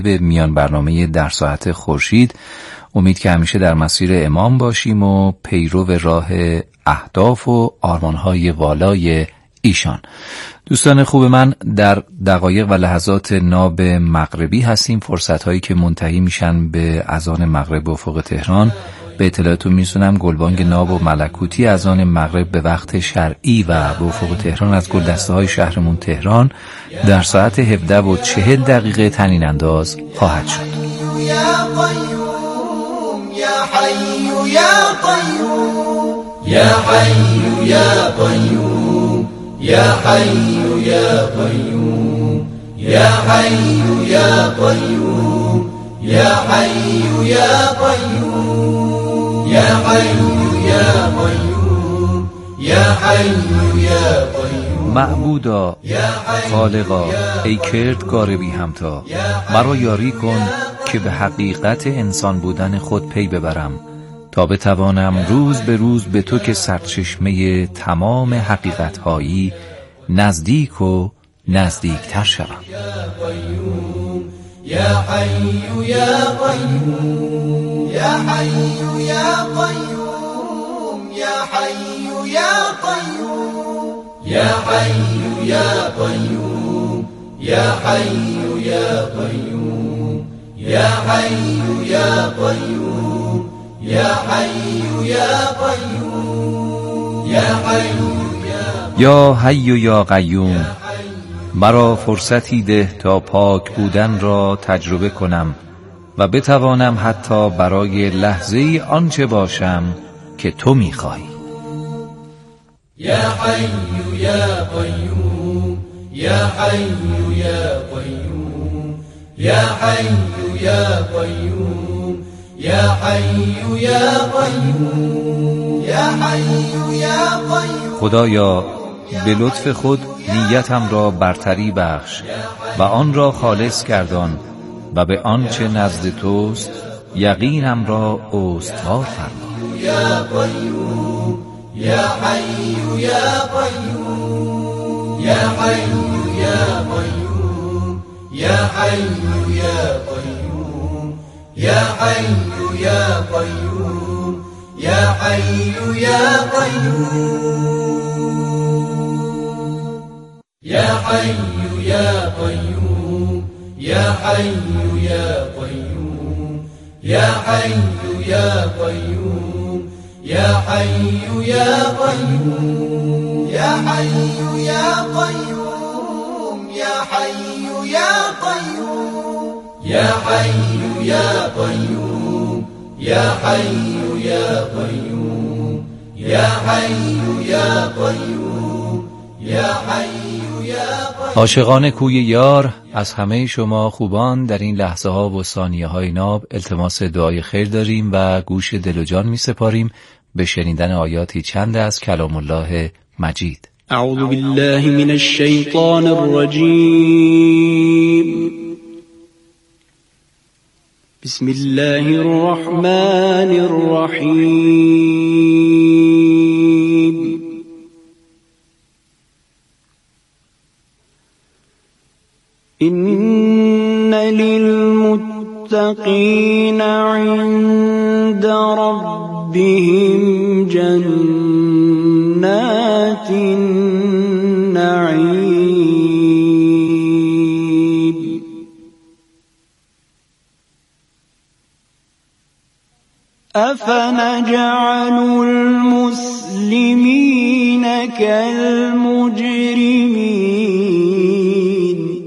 به میان برنامه در ساعت خورشید. امید که همیشه در مسیر امام باشیم و پیرو راه اهداف و آرمانهای والای ایشان. دوستان خوب من، در دقایق و لحظات ناب مغربی هستیم، فرصت‌هایی که منتهی میشن به اذان مغرب افق تهران. به اطلاعتون میرسونم گلبانگ ناب و ملکوتی اذان مغرب به وقت شرعی و به افق تهران از گلدسته‌های شهرمون تهران در ساعت 17:40 طنین انداز خواهد شد. یا قیوم یا حی یا قیوم یا حی یا قیوم یا حی یا قیوم یا حی یا قیوم یا حی یا قیوم یا حی یا قیوم یا حی یا قیوم. معبودا، خالقا، ای کردگار بی همتا، مرا یاری کن که به حقیقت انسان بودن خود پی ببرم تا بتوانم روز به روز به تو که سرچشمه تمام حقیقت‌هایی نزدیک و نزدیکتر شوم. یا حی یا قیوم یا حی یا قیوم یا حی یا قیوم یا حی یا قیوم یا حی یا قیوم یا حی یا قیوم یا حی یا قیوم یا حی یا حی یا قیوم، مرا فرصتی ده تا پاک بودن را تجربه کنم و بتوانم حتی برای لحظه‌ای آنچه باشم که تو می‌خواهی. یا حی یا قیوم یا حی یا قیوم یا حی یا قیوم یا حی یا قیوم یا حی یا قیوم. خدایا به لطف خود نیتم را برتری بخش و آن را خالص گردان و به آنچه نزد توست یقینم را استوار فرما. یا قیوم یا حی یا قیوم یا حی یا قیوم یا حی یا قیوم یا حی یا قیوم یا حی یا قیوم یا حی یا قیوم یا حی یا قیوم یا حی یا قیوم یا حی یا قیوم یا حی یا قیوم یا حی یا قیوم یا حی یا قیوم یا حی یا قیوم یا حی یا قیوم یا حی. عاشقان کوی یار، از همه شما خوبان در این لحظه ها و ثانیه های ناب التماس دعای خیر داریم و گوش دل و جان می سپاریم به شنیدن آیاتی چند از کلام الله مجید. اعوذ بالله من الشیطان الرجیم. بسم الله الرحمن الرحیم. إن للمتقين عند ربهم جنات النعيم. أفنجعل المسلمين كالمجرمين.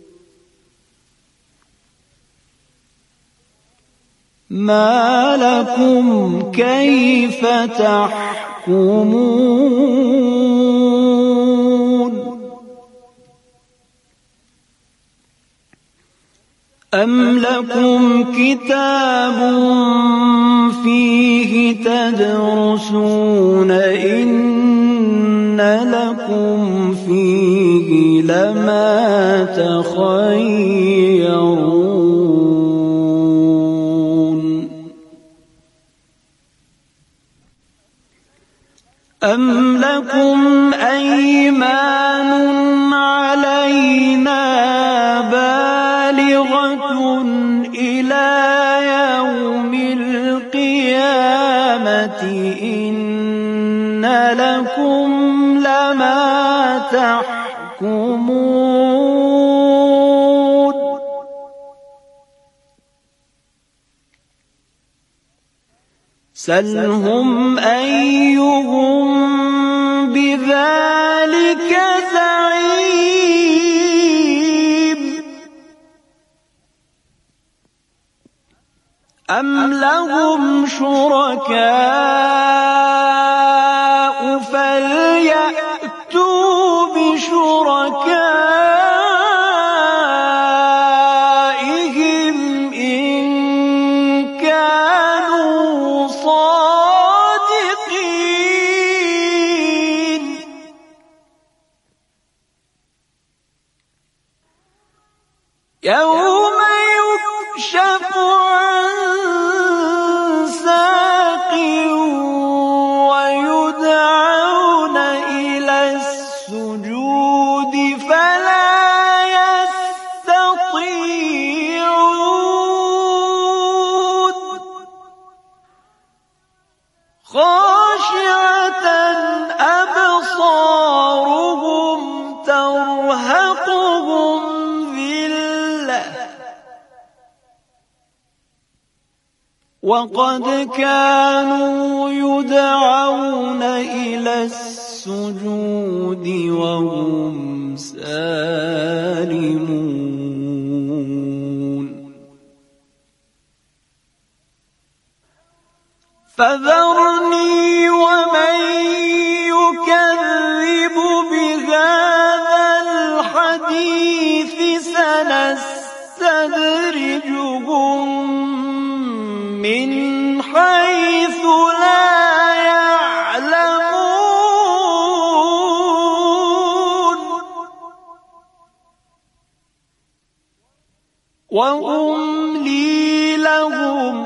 ما لكم كيف تحكمون. أم لكم كتاب فيه تدرسون إن لكم فيه لما تخيرون. أم لكم أيمان علينا بالغة إلى يوم القيامة إن لكم لما تحكمون سلهم أيهم بذلك زعيم أم لهم شركاء فليأتوا بشركائهم إن كانوا صادقين يوم يكشف عن ساق ويدعون إلى السجود فلا يستطيعون خاشعة أبصارهم ترهقهم ذلة وقد كانوا يدعون إلى السجود وهم سالمون فذرني ومن يكذب بهذا الحديث سنستدرجهم من حيث لا يعلمون وأملي لهم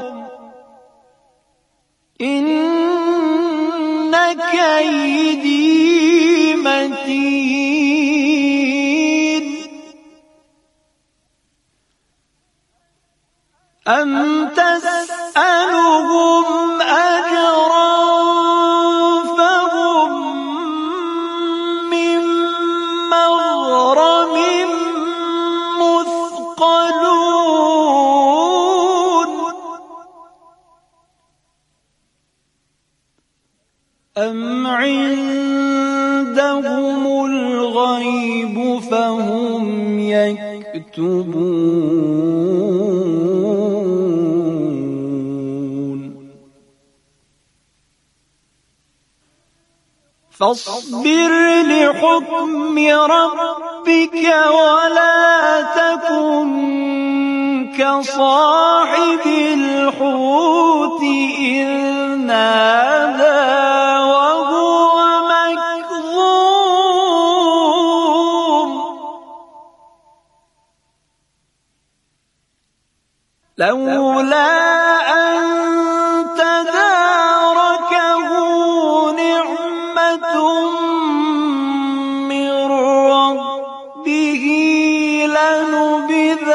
إن كيدي متين أم تسألهم أجرا فهم من مغرم مثقلون أم عندهم الغيب فهم يكتبون فاصبر لحكم ربك ولا تكن كصاحب الحوت إذ نادى وهو مكظوم لولا أن تداركه نعمة من ربه لنبذ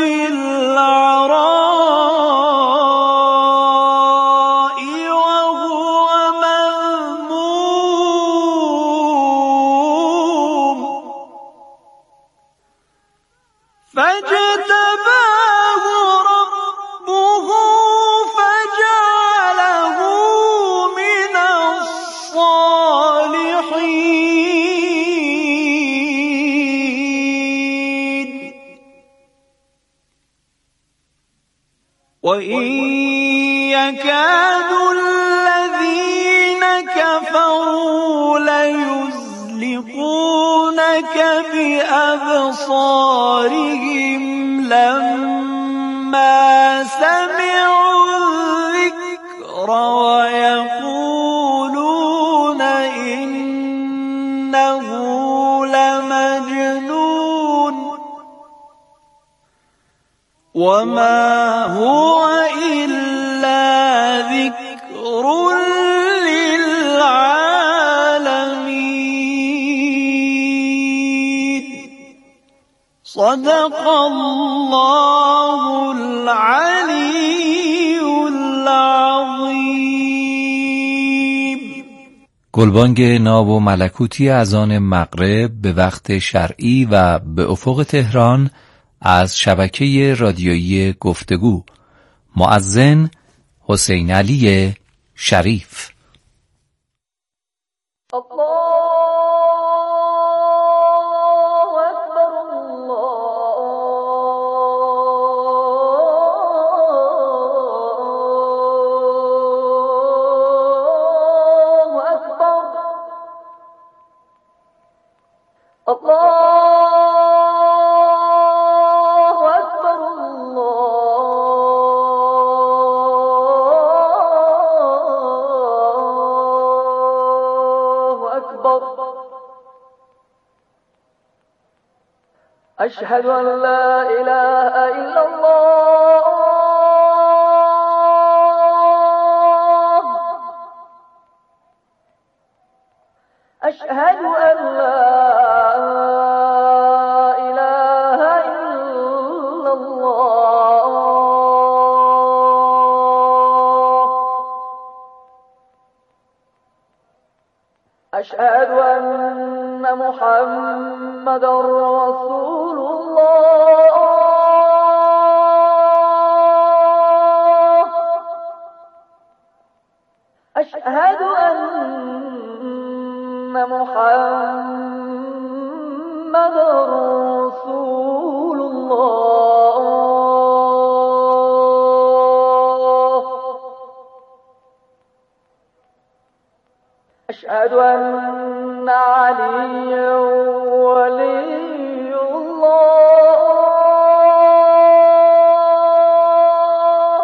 بالعراء وهو مذموم فاجتباه ربه فجعله من الصالحين وإن يكاد الذين كفروا ليزلقونك بأبصارهم لما سمعوا الذكر ويقولون إنه لمجنون وما هو إلا ذكر للعالمين صدق الله گلبانگ ناب و ملکوتی از آن مغرب به وقت شرعی و به افق تهران از شبکه رادیویی گفتگو. مؤذن حسین علی شریف. أشهد أن لا إله إلا الله أشهد أن لا إله إلا الله أشهد أن محمد رسول أشهد أن محمد رسول الله أشهد أن عليا ولي الله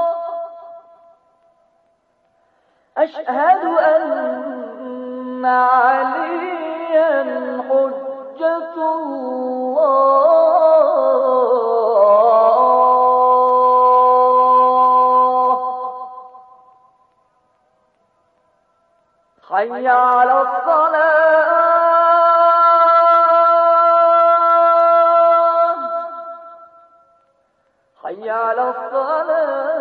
أشهد أن عليا حجة الله حي على الصلاة حي على الصلاة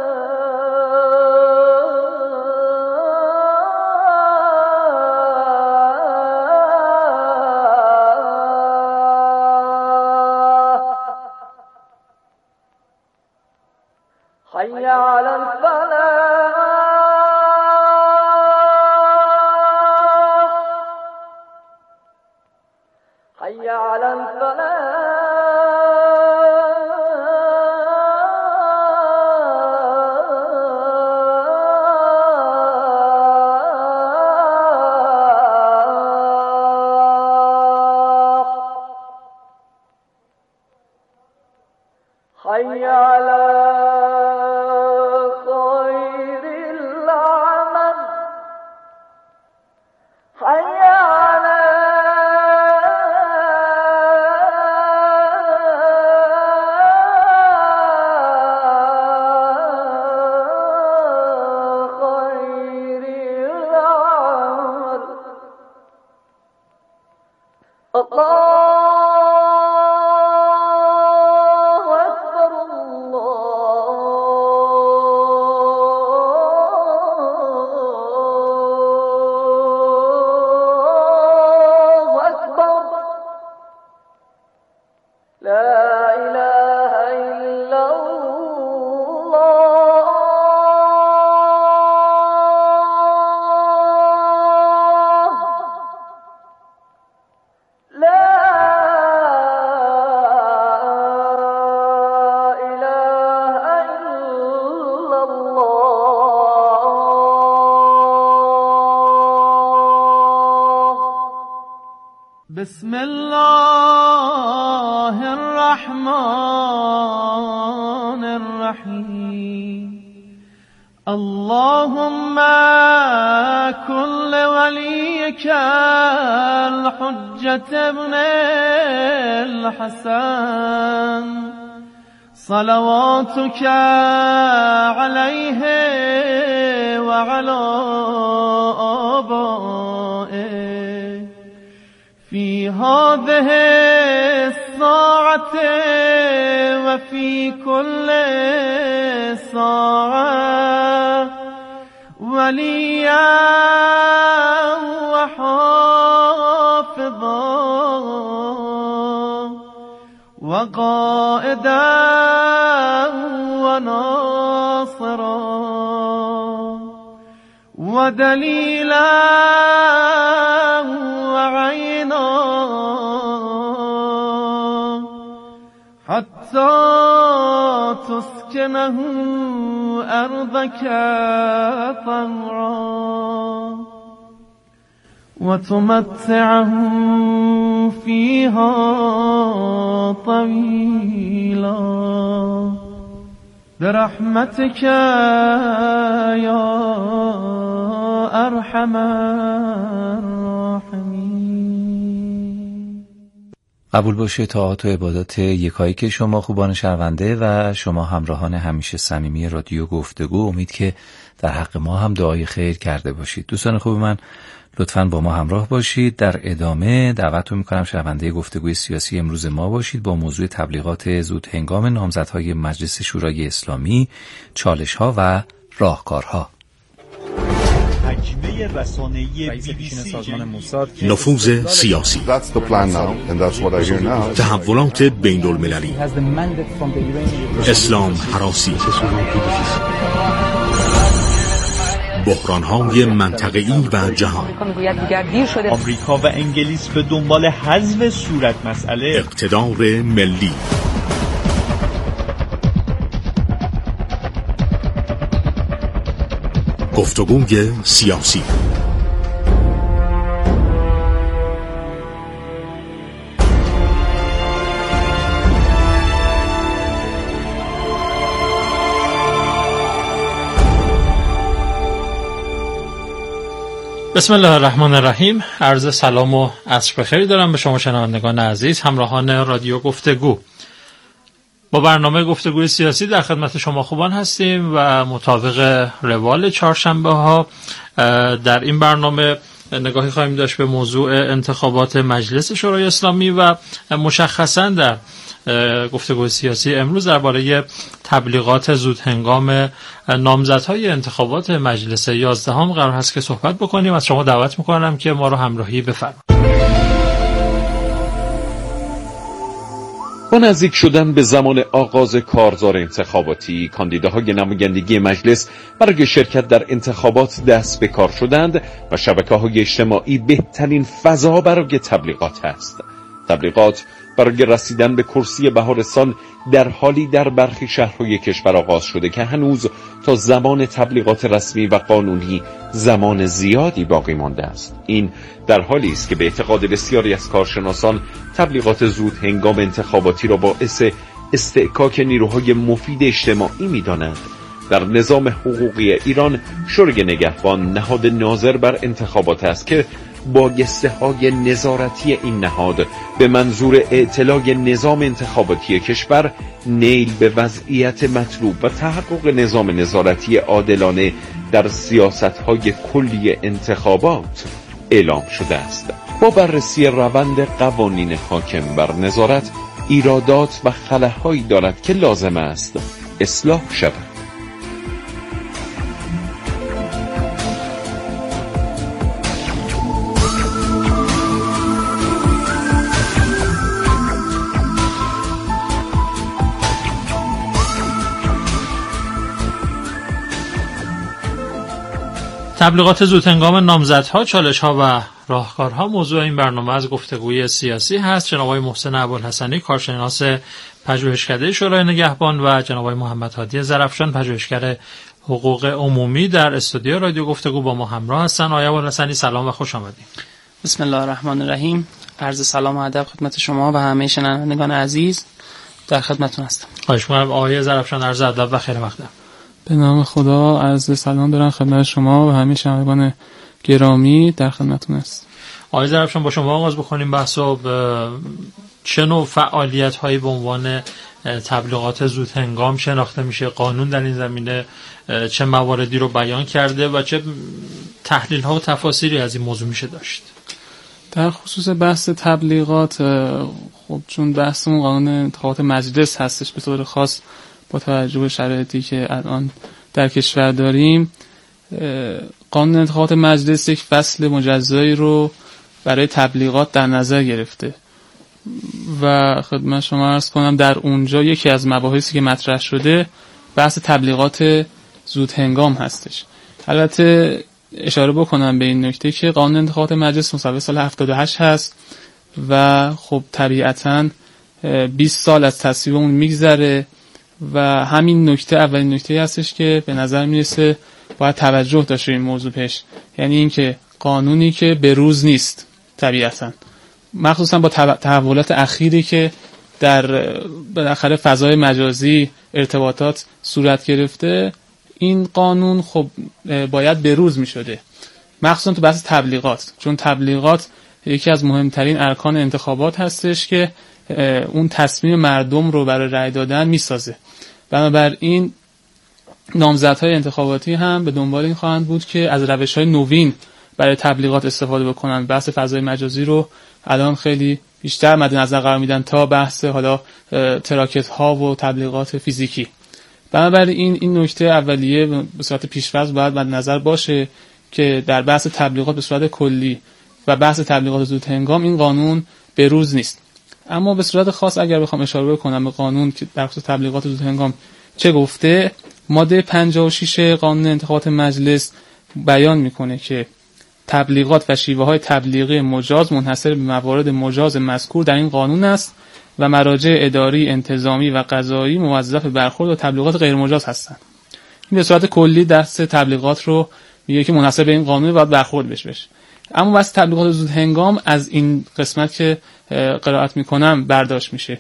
حي على الفلاح حي على الفلاح حي على خير العمل حي على خير العمل الله بسم الله الرحمن الرحيم اللهم كن لوليك الحجة ابن الحسن صلواتك عليه وعلى آبائه في هذه الساعة وفي كل ساعة وليا وحافظا ودليلا وعينا حتى تسكنه أرضك طوعا وتمتعه فيها طويلا برحمتك يا أرحم الراحمين. قبول باشه طاعات و عبادات یکایی که شما خوبان شنونده و شما همراهان همیشه صمیمی رادیو گفتگو. امید که در حق ما هم دعای خیر کرده باشید. دوستان خوب من، لطفاً با ما همراه باشید. در ادامه دعوتتون می‌کنم شنونده گفتگوی سیاسی امروز ما باشید با موضوع تبلیغات زود هنگام نامزدهای مجلس شورای اسلامی، چالش‌ها و راهکارها. نفوذ سیاسی، تحولات بین المللی، اسلام هراسی، بحران‌های منطقه‌ای و جهان. آمریکا و انگلیس به دنبال حذف صورت مسئله، اقتدار ملی. گفتگوی سیاسی. بسم الله الرحمن الرحیم. عرض سلام و عصر بخیر دارم به شما شنوندگان عزیز، همراهان رادیو گفتگو. با برنامه گفتگوی سیاسی در خدمت شما خوبان هستیم و مطابق روال چهارشنبه ها در این برنامه نگاهی خواهیم داشت به موضوع انتخابات مجلس شورای اسلامی و مشخصا در گفتگوی سیاسی امروز درباره تبلیغات زود هنگام نامزدهای انتخابات مجلس 11 قرار هست که صحبت بکنیم. از شما دعوت میکنم که ما رو همراهی بفرمایید. با نزدیک شدن به زمان آغاز کارزار انتخاباتی، کاندیداهای نمایندگی مجلس برای شرکت در انتخابات دست به کار شدند و شبکه‌های اجتماعی بهترین فضا برای تبلیغات است. تبلیغات برای رسیدن به کرسی بهارستان در حالی در برخی شهرهای کشور آغاز شده که هنوز تا زمان تبلیغات رسمی و قانونی زمان زیادی باقی مانده است. این در حالی است که به اعتقاد بسیاری از کارشناسان تبلیغات زود هنگام انتخاباتی را باعث استحکاک نیروهای مفید اجتماعی می‌دانند. در نظام حقوقی ایران شورای نگهبان نهاد ناظر بر انتخابات است که بایسته های نظارتی این نهاد به منظور اطلاع نظام انتخاباتی کشور، نیل به وضعیت مطلوب و تحقق نظام نظارتی عادلانه در سیاست‌های کلی انتخابات اعلام شده است. با بررسی روند قوانین حاکم بر نظارت، ایرادات و خلاهایی دارد که لازم است اصلاح شود. تبلیغات زودهنگام نامزدها، چالش‌ها و راهکارها موضوع این برنامه از گفتگوی سیاسی هست. جناب آقای محسن ابوالحسنی، کارشناس پژوهشکده شورای نگهبان و جناب آقای محمد هادی ظرفشان، پژوهشگر حقوق عمومی در استودیو رادیو گفتگو با ما همراه هستند. آقای ابوالحسنی سلام و خوش آمدید. بسم الله الرحمن الرحیم. عرض سلام و ادب خدمت شما و همه شنوندگان عزیز، در خدمتتون هستم. خواهش می‌کنم. آقای ظرفشان عرض ادب و خیر مقدم. به نام خدا عرض سلام دارم خدمت شما و همه شنوندگان گرامی، در خدمتتون هستم. آقای ظرفشان با شما آغاز بکنیم بحثو. چه نوع فعالیت‌هایی به عنوان تبلیغات زود هنگام شناخته میشه؟ قانون در این زمینه چه مواردی رو بیان کرده و چه تحلیل‌ها و تفاسیری از این موضوع میشه داشت؟ در خصوص بحث تبلیغات، خب چون بحثمون قانون انتخابات مجلس هستش، به طور خاص با توجه به شرایطی که الان در کشور داریم، قانون انتخابات مجلس یک فصل مجزایی رو برای تبلیغات در نظر گرفته و خدمت شما عرض کنم در اونجا یکی از مباحثی که مطرح شده بحث تبلیغات زود هنگام هستش. البته اشاره بکنم به این نکته که قانون انتخابات مجلس مصوب سال 78 هست و خب طبیعتاً 20 سال از تصویب اون میگذره و همین نکته اولین نکته هستش که به نظر میرسه باید توجه داشته این موضوع پیش، یعنی اینکه قانونی که به روز نیست طبیعتاً، مخصوصا با تحولات اخیری که در بالاخره فضای مجازی ارتباطات صورت گرفته، این قانون خب باید به روز می شده، مخصوصا تو بحث تبلیغات، چون تبلیغات یکی از مهمترین ارکان انتخابات هستش که اون تصمیم مردم رو برای رأی دادن می سازه. بنابراین نامزدهای انتخاباتی هم به دنبال این خواهند بود که از روش‌های نوین برای تبلیغات استفاده بکنن. بحث فضای مجازی رو الان خیلی بیشتر مد نظر قرار میدن تا بحث حالا تراکت ها و تبلیغات فیزیکی. بنابراین این نکته اولیه به صورت پیش‌فرض باید مد نظر باشه که در بحث تبلیغات به صورت کلی و بحث تبلیغات زود هنگام این قانون به روز نیست. اما به صورت خاص اگر بخوام اشاره بکنم به قانون که در خصوص تبلیغات زود هنگام چه گفته، ماده 56 قانون انتخابات مجلس بیان میکنه که تبلیغات و شیوه‌های تبلیغی مجاز منحصر به موارد مجاز مذکور در این قانون است و مراجع اداری، انتظامی و قضایی موظف برخورد با تبلیغات غیر مجاز هستند. این به صورت کلی دست تبلیغات رو میگه که منحصر به این قانون باید برخورد بشه. اما واسه تبلیغات زود هنگام از این قسمت که قرائت میکنم برداشت میشه.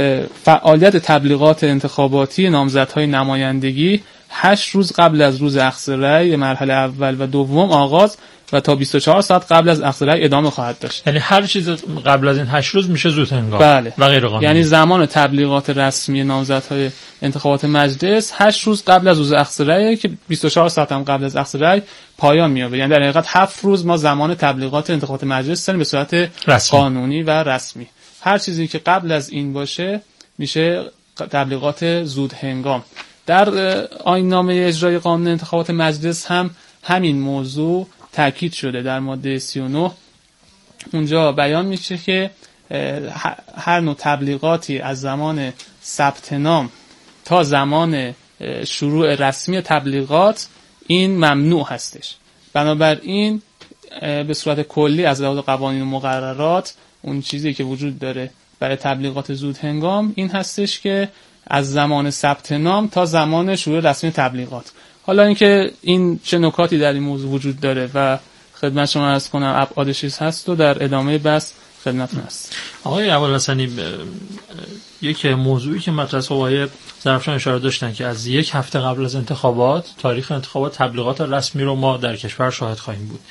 فعالیت تبلیغات انتخاباتی نامزدهای نمایندگی 8 روز قبل از روز اخذ رأی مرحله اول و دوم آغاز و تا 24 ساعت قبل از اخذ رأی ادامه خواهد داشت. یعنی هر چیز قبل از این 8 روز میشه زود هنگام. بله. و غیر قانونی. یعنی زمان تبلیغات رسمی نامزدهای انتخابات مجلس 8 روز قبل از روز اخذ رأی که 24 ساعت هم قبل از اخذ رأی پایان میابه. یعنی در حقیقت 7 روز ما زمان تبلیغات انتخابات مجلس داریم به صورت رسمی. قانونی و رسمی. هر چیزی که قبل از این باشه میشه تبلیغات زود هنگام. در آیین‌نامه اجرای قانون انتخابات مجلس هم همین موضوع تاکید شده. در ماده 39 اونجا بیان میشه که هر نوع تبلیغاتی از زمان ثبت نام تا زمان شروع رسمی تبلیغات این ممنوع هستش. بنابراین به صورت کلی از لحاظ قوانین و مقررات اون چیزی که وجود داره برای تبلیغات زود هنگام این هستش که از زمان ثبت نام تا زمان شروع رسمی تبلیغات. حالا اینکه این چه نکاتی در این موضوع وجود داره و خدمت شما عرض کنم ابعادش هست و در ادامه بحث خدمتتون هست. آقای ابوالحسنی، یک موضوعی که مطرح آقای ظرفشان اشاره داشتن که از 1 هفته قبل از انتخابات تاریخ انتخابات تبلیغات رسمی رو ما در کشور شاهد خواهیم بود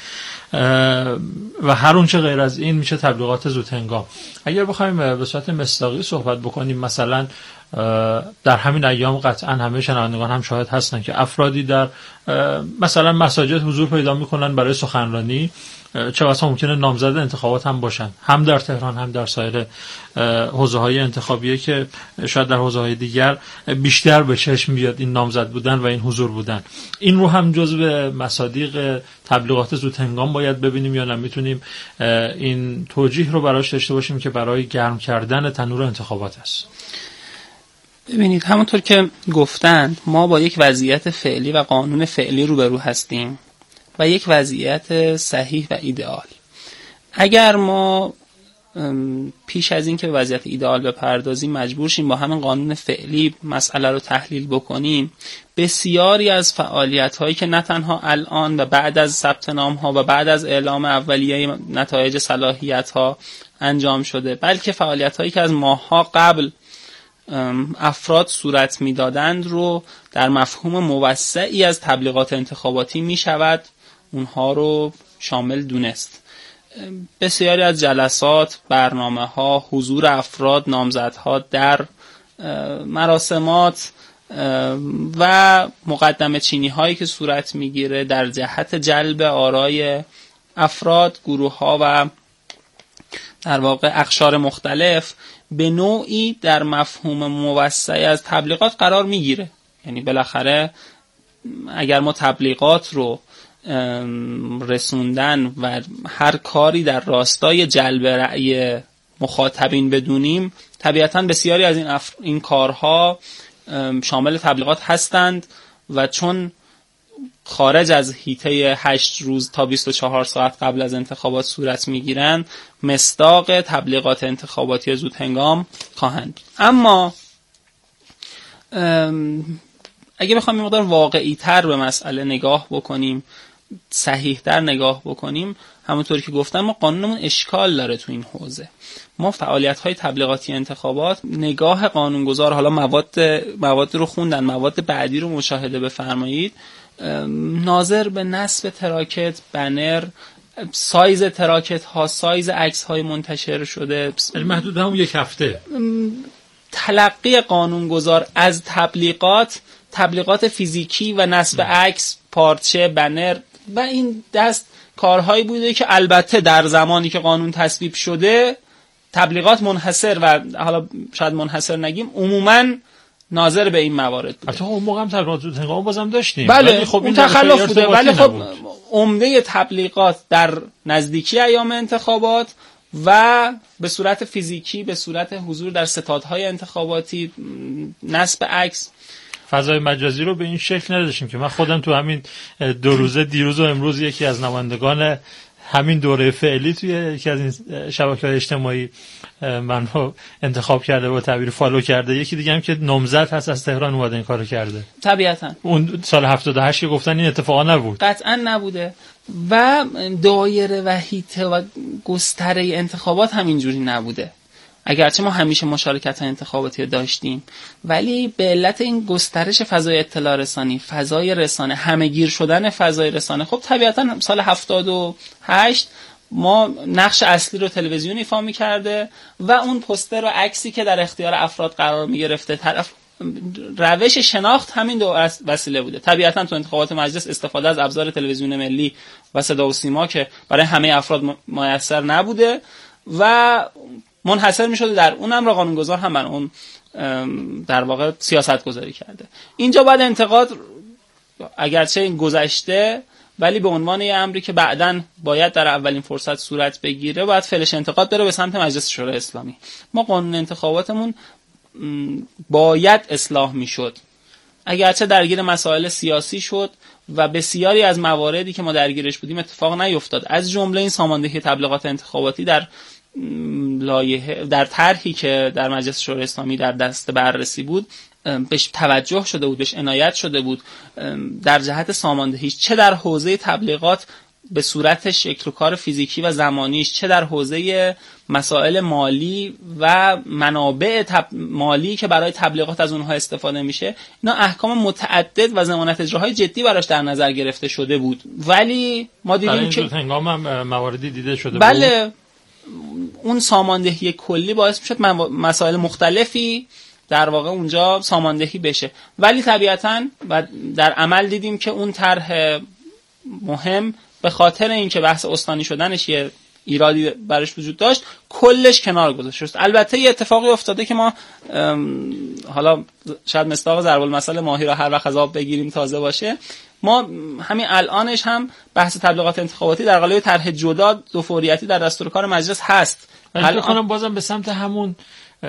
و هر اون چه غیر از این میشه تبلیغات زود هنگام. اگر بخوایم به صورت مصداقی صحبت بکنیم، مثلا در همین ایام قطعا همه شنوندگان هم شاهد هستن که افرادی در مثلا مساجد حضور پیدا میکنن برای سخنرانی، چه بسا ممکنه نامزد انتخابات هم باشن، هم در تهران هم در سایر حوزه‌های انتخابیه که شاید در حوزه‌های دیگر بیشتر به چشم بیاد این نامزد بودن و این حضور بودن. این رو هم جزو مصادیق تبلیغات زود هنگام باید ببینیم یا نه میتونیم این توجیه رو براش داشته باشیم که برای گرم کردن تنور انتخابات است؟ ببینید، همونطور که گفتند ما با یک وضعیت فعلی و قانون فعلی روبرو هستیم و یک وضعیت صحیح و ایدئال. اگر ما پیش از این که به وضعیت ایدئال بپردازیم مجبور شیم با همین قانون فعلی مسئله رو تحلیل بکنیم، بسیاری از فعالیت‌هایی که نه تنها الان و بعد از ثبت نام‌ها و بعد از اعلام اولیه نتایج صلاحیت‌ها انجام شده، بلکه فعالیت‌هایی که از ماه‌ها قبل افراد صورت می‌دادند رو در مفهوم موسعی از تبلیغات انتخاباتی می‌شود اونها رو شامل دونست. بسیاری از جلسات، برنامه‌ها، حضور افراد نامزدها در مراسمات و مقدمه چینی هایی که صورت میگیره در جهت جلب آرای افراد، گروه ها و در واقع اقشار مختلف به نوعی در مفهوم موسعی از تبلیغات قرار میگیره. یعنی بالاخره اگر ما تبلیغات رو رسوندن و هر کاری در راستای جلب رأی مخاطبین بدونیم، طبیعتاً بسیاری از این کارها شامل تبلیغات هستند و چون خارج از حیطه 8 روز تا 24 ساعت قبل از انتخابات صورت میگیرن مصداق تبلیغات انتخاباتی زود هنگام خواهند. اما اگه بخوام این مقدار واقعی تر به مسئله نگاه بکنیم، صحیح در نگاه بکنیم، همونطور که گفتم ما قانونمون اشکال داره تو این حوزه. ما فعالیت‌های تبلیغاتی انتخابات، نگاه قانونگذار، حالا مواد رو خوندن، مواد بعدی رو مشاهده بفرمایید، ناظر به نصب تراکت، بنر، سایز تراکت ها، سایز عکس های منتشر شده، محدود همون یک هفته، تلقی قانونگذار از تبلیغات فیزیکی و نصب عکس، پارچه، بنر و این دست کارهایی بوده که البته در زمانی که قانون تصویب شده تبلیغات منحصر و حالا شاید منحصر نگیم عموماً ناظر به این موارد بوده. حتی اون موقع هم تبلیغات زود هنگام بازم داشتیم، بله خب این تخلف بوده، ولی خب عمده تبلیغات در نزدیکی ایام انتخابات و به صورت فیزیکی، به صورت حضور در ستادهای انتخاباتی، نصب عکس. فضای مجازی رو به این شکل نداشتیم که من خودم تو همین 2 روزه دیروز و امروز یکی از نمایندگان همین دوره فعلی توی یکی از این شبکه‌های اجتماعی منو انتخاب کرده و تعبیر فالو کرده، یکی دیگه هم که نامزد هست از تهران اومده این کارو کرده. طبیعتاً اون سال 78 که گفتن این اتفاقا نبود، قطعاً نبوده و دایره و حیطه و گستره انتخابات هم اینجوری نبوده. اگرچه ما همیشه مشارکت انتخاباتی داشتیم، ولی به علت این گسترش فضای اطلاع رسانی، فضای رسانه، همه‌گیر شدن فضای رسانه، خب طبیعتاً سال 78 ما نقش اصلی رو تلویزیون ایفا می‌کرده و اون پوستر و عکسی که در اختیار افراد قرار می‌گرفته، روش شناخت همین دو وسیله بوده. طبیعتاً تو انتخابات مجلس استفاده از ابزار تلویزیون ملی و صدا و سیما که برای همه افراد میسر نبوده و منحصر می‌شده در اونم را قانونگذار هم بر اون در واقع سیاست گذاری کرده. اینجا بعد انتقاد اگرچه این گذشته ولی به عنوان یه امری که بعداً باید در اولین فرصت صورت بگیره باید فعلش انتقاد بره به سمت مجلس شورای اسلامی. ما قانون انتخاباتمون باید اصلاح میشد، اگرچه درگیر مسائل سیاسی شد و بسیاری از مواردی که ما درگیرش بودیم اتفاق نیفتاد، از جمله این ساماندهی تبلیغات انتخاباتی در لایحه، در طرحی که در مجلس شورای اسلامی در دست بررسی بود بهش توجه شده بود، بهش عنایت شده بود در جهت ساماندهیش، چه در حوزه تبلیغات به صورت شکل و کار فیزیکی و زمانیش، چه در حوزه مسائل مالی و منابع مالی که برای تبلیغات از اونها استفاده میشه. اینا احکام متعدد و ضمانت اجراهای جدی براش در نظر گرفته شده بود، ولی ما دیدیم که هنگام هم مواردی دیده شده بله بود. اون ساماندهی کلی باعث میشد مسائل مختلفی در واقع اونجا ساماندهی بشه، ولی طبیعتاً و در عمل دیدیم که اون طرح مهم به خاطر اینکه بحث استانی شدنش یه ایرادی برش وجود داشت کلش کنار گذاشته شد. البته یه اتفاقی افتاده که ما حالا شاید مصداق ضرب المثل ماهی را هر وقت از آب بگیریم تازه باشه، ما همین الانش هم بحث تبلیغات انتخاباتی در قالب طرح جدا دو فوریتی در دستور کار مجلس هست. فکر کنم بازم به سمت همون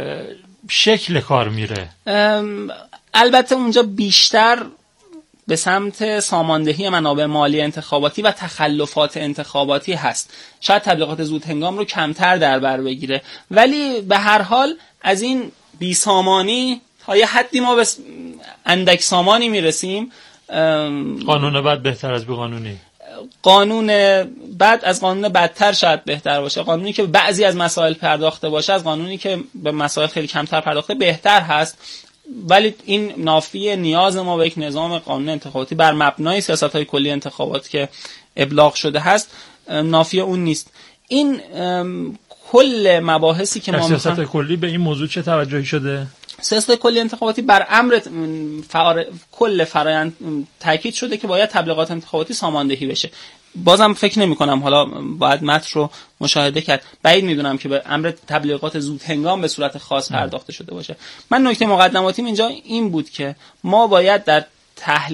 شکل کار میره. البته اونجا بیشتر به سمت ساماندهی منابع مالی انتخاباتی و تخلفات انتخاباتی هست. شاید تبلیغات زود هنگام رو کمتر در بر بگیره، ولی به هر حال از این بیسامانی تا یه حدی ما به اندک سامانی میرسیم. قانون بد بهتر از بیقانونی، قانون بد از قانون بدتر شاید بهتر باشه، قانونی که بعضی از مسائل پرداخته باشه از قانونی که به مسائل خیلی کمتر پرداخته بهتر هست، ولی این نافی نیاز ما به یک نظام قانون انتخاباتی بر مبنای سیاست‌های کلی انتخابات که ابلاغ شده هست نافی اون نیست. این کل مباحثی که ما سیاست کلی به این موضوع چه توجهی شده؟ سیاست کلی انتخاباتی بر امر کل فرآیند تاکید شده که باید تبلیغات انتخاباتی ساماندهی بشه. بازم فکر نمی کنم، حالا باید متن رو مشاهده کرد، بعید میدونم که به امر تبلیغات زود هنگام به صورت خاص پرداخته شده باشه. من نکته مقدماتیم اینجا این بود که ما باید در تحلیل